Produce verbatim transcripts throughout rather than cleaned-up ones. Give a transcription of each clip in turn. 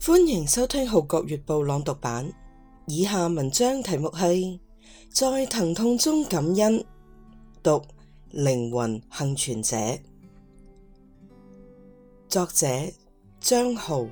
歡迎收聽《號角月報》朗讀版。以下文章題目係在疼痛中感恩，讀靈魂幸存者，作者張浩。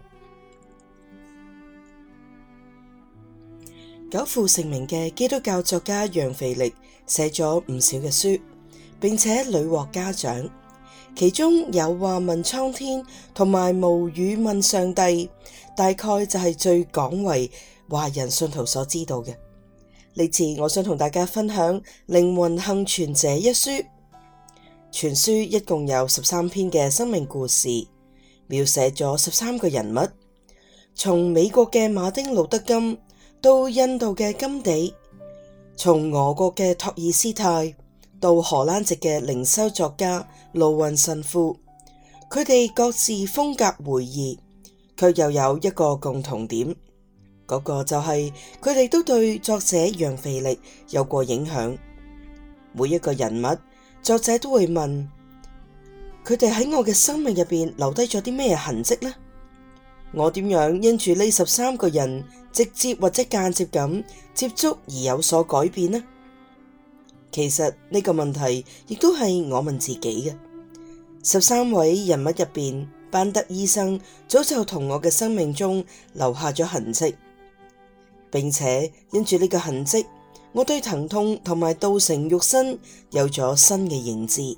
久負盛名嘅基督教作家楊腓力寫咗唔少嘅書，並且屢獲嘉獎。其中有話問蒼天同埋無語問上帝，大概就係最廣為華人信徒所知道嘅。呢次我想同大家分享《靈魂幸存者》一書。全書一共有十三篇嘅生命故事，描寫咗十三個人物，從美國嘅馬丁路德金到印度嘅甘地，從俄國嘅托爾斯泰到荷蘭籍嘅靈修作家盧雲神父，佢哋各自風格迥異，卻又有一個共同點，嗰個就係佢哋都對作者楊腓力有過影響。每一個人物，作者都會問佢哋喺我嘅生命入邊留低咗啲咩痕跡呢？我點樣因住呢十三個人直接或者間接咁接觸而有所改變呢？其實呢個問題亦都係我問自己嘅。十三位人物入邊，班德醫生早就同我嘅生命中留下咗痕跡，並且因住呢個痕跡，我對疼痛同埋道成肉身有咗新嘅認知。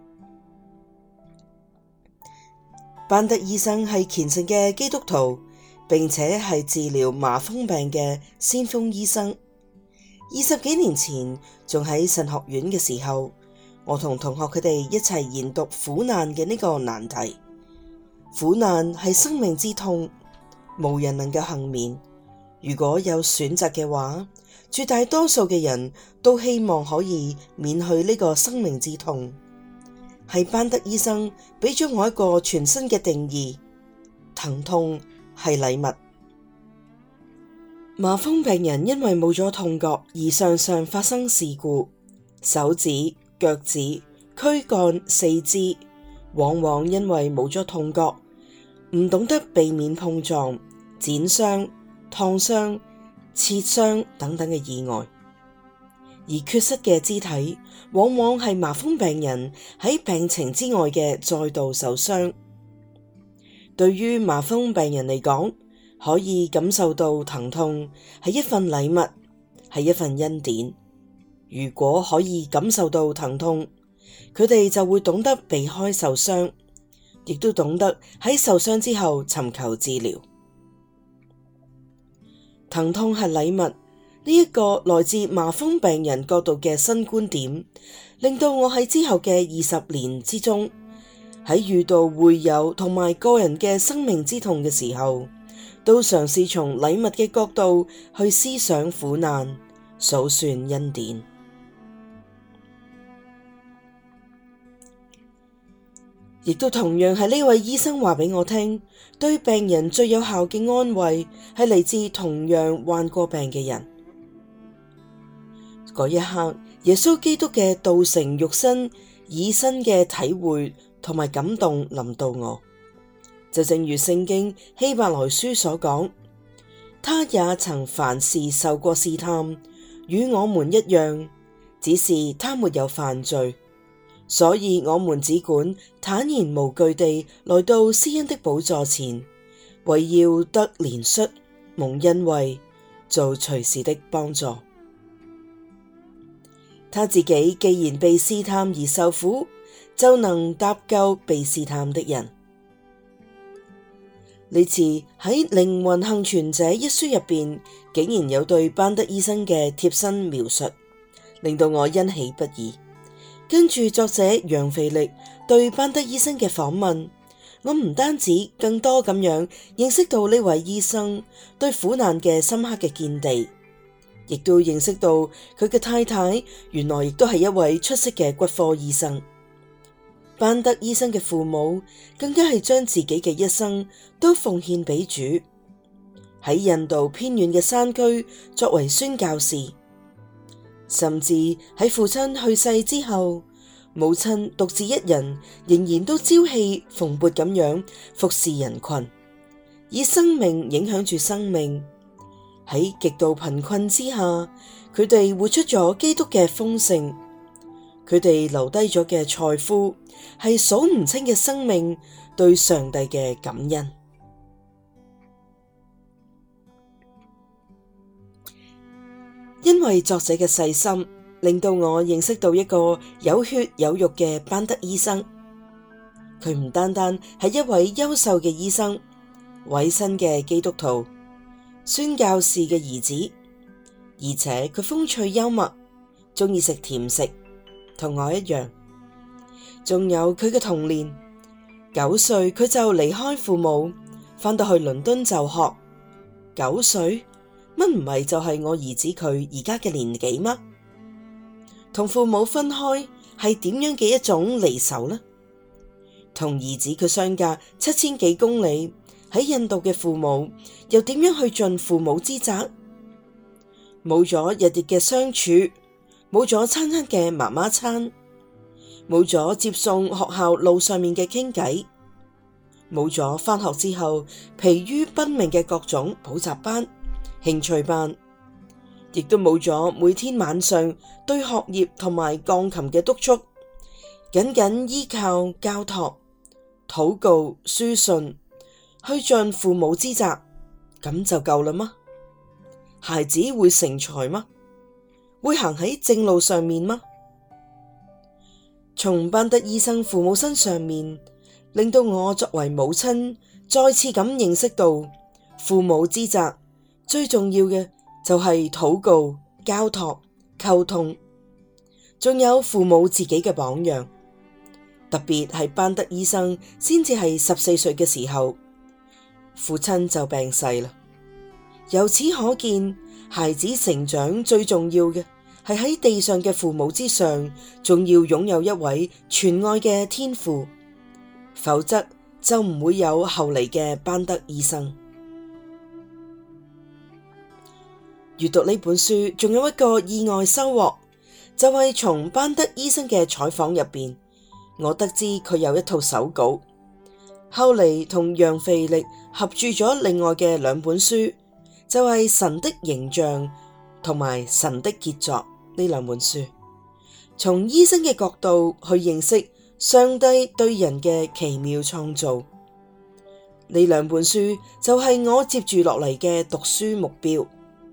班德醫生係虔誠嘅基督徒，並且係治療麻風病嘅先鋒醫生。二十幾年前，仲喺神學院嘅時候，我同同學佢哋一齊研讀苦難嘅呢個難題。苦難係生命之痛，無人能夠幸免。如果有選擇嘅話，絕大多數嘅人都希望可以免去呢個生命之痛。係班德醫生俾咗我一個全新嘅定義：疼痛係禮物。麻風病人因為冇咗痛覺而常常發生事故，手指、腳趾、軀幹、四肢，往往因為冇咗痛覺，唔懂得避免碰撞、剪傷、燙傷、切傷等等嘅意外，而缺失嘅肢體，往往係麻風病人喺病情之外嘅再度受傷。對於麻風病人嚟講，可以感受到疼痛係一份禮物，係一份恩典。如果可以感受到疼痛，佢哋就會懂得避開受傷，亦都懂得喺受傷之後尋求治療。疼痛係禮物，呢一個來自麻風病人角度嘅新觀點，令到我喺之後嘅二十年之中，喺遇到會友同埋個人嘅生命之痛嘅時候，都嘗試從禮物嘅角度去思想苦難，數算恩典。亦都同樣係呢位醫生話俾我聽，對病人最有效嘅安慰係嚟自同樣患過病嘅人。嗰一刻，耶穌基督嘅道成肉身以身嘅體會同埋感動臨到我。就正如聖經希伯來書所講，他也曾凡事受過試探，與我們一樣，只是他沒有犯罪，所以我們只管坦然無懼地來到施恩的寶座前，為要得憐恤，蒙恩惠，做隨時的幫助。他自己既然被試探而受苦，就能搭救被試探的人。呢次喺《靈魂幸存者》一書入邊，竟然有對班德醫生嘅貼身描述，令到我欣喜不已。跟住作者楊腓力對班德醫生嘅訪問，我唔單止更多咁樣認識到呢位醫生對苦難嘅深刻嘅見地，亦都認識到佢嘅太太原來亦都係一位出色嘅骨科醫生。班德醫生嘅父母更加係將自己嘅一生都奉獻俾主，喺印度偏遠嘅山區作為宣教士，甚至喺父親去世之後，母親獨自一人仍然都朝氣蓬勃咁樣服侍人群， 以生命影響住生命。喺極度貧困之下，佢哋活出咗基督嘅豐盛。佢哋留低咗嘅財富係數唔清嘅生命對上帝嘅感恩。因為作者嘅細心，令到我認識到一個有血有肉嘅班德醫生。佢唔單單係一位優秀嘅醫生、委身嘅基督徒、宣教士嘅兒子，而且佢風趣幽默，鍾意食甜食，同我一樣。仲有佢嘅童年，九歲佢就離開父母，返到去倫敦就學。九歲？乜唔係就係我兒子佢而家嘅年紀嗎？同父母分開係點樣嘅一種離愁呢？同兒子佢相隔七千幾公里，喺印度嘅父母又點樣去盡父母之責？冇咗日日嘅相處，冇咗餐餐嘅媽媽餐，冇咗接送學校路上面嘅傾偈，冇咗返學之後疲於奔命嘅各種補習班、興趣班，亦都冇咗每天晚上對學業同埋鋼琴嘅督促，僅僅依靠交託、禱告、書信去盡父母之責，咁就夠啦嗎？孩子會成才嗎？會行喺正路上面嗎？從班德醫生父母身上面，令到我作為母親再次咁認識到父母之責最重要嘅就係禱告、交託、溝通，仲有父母自己嘅榜樣。特別係班德醫生先至係十四歲嘅時候，父親就病逝啦。由此可見，孩子成長最重要嘅係喺地上嘅父母之上，仲要擁有一位全愛嘅天父，否則就唔會有後嚟嘅班德醫生。閱讀呢本書仲有一個意外收穫，就係從班德醫生嘅採訪入邊，我得知佢有一套手稿，後嚟同楊腓力合著咗另外嘅兩本書，就係《神的形象》同埋《神的傑作》呢兩本書，從醫生嘅角度去認識上帝對人嘅奇妙創造。呢兩本書就係我接住落嚟嘅讀書目標。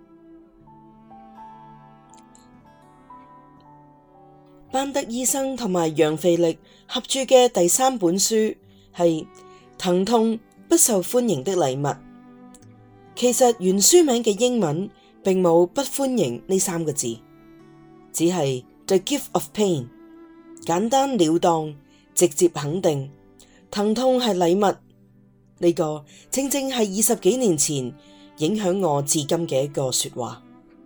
班德醫生同埋楊腓力合著嘅第三本書係《疼痛不受歡迎的禮物》。其實原書名嘅英文並冇不歡迎呢三個字，只係 The Gift of Pain， 簡單了當，直接肯定疼痛係禮物。呢、這個正正係二十幾年前影響我至今嘅一個說話。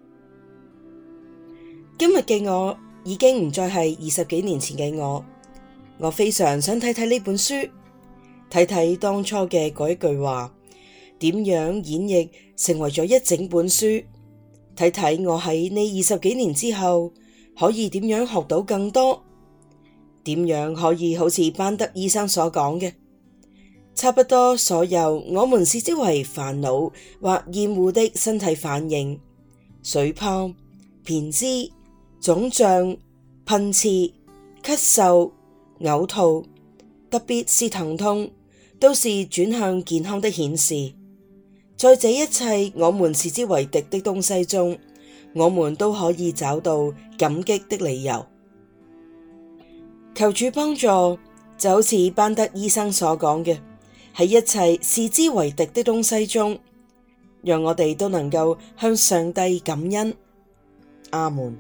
今日嘅我已經唔再係二十幾年前嘅我，我非常想睇睇呢本書，睇睇當初嘅嗰一句話點樣演繹成為咗一整本書，睇睇我喺呢二十幾年之後可以點樣學到更多，點樣可以好似班德醫生所講嘅，差不多所有我們視之為煩惱或厭惡的身體反應，水泡、偏枝、腫脹、噴刺、咳嗽、嘔吐，特別是疼痛，都是轉向健康的顯示。在這一切我們視之為敵的東西中，我們都可以找到感激的理由。求主幫助，就好似班德醫生所講嘅，喺一切視之為敵的東西中，讓我哋都能夠向上帝感恩。阿門。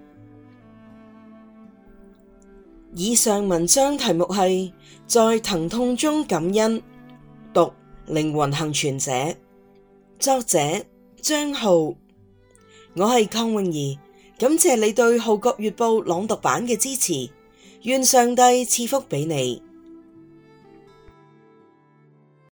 以上文章題目係在疼痛中感恩，讀靈魂幸存者，作者張浩。我係鄺詠儀，感謝你對《號角月報》朗讀版嘅支持，願上帝賜福俾你。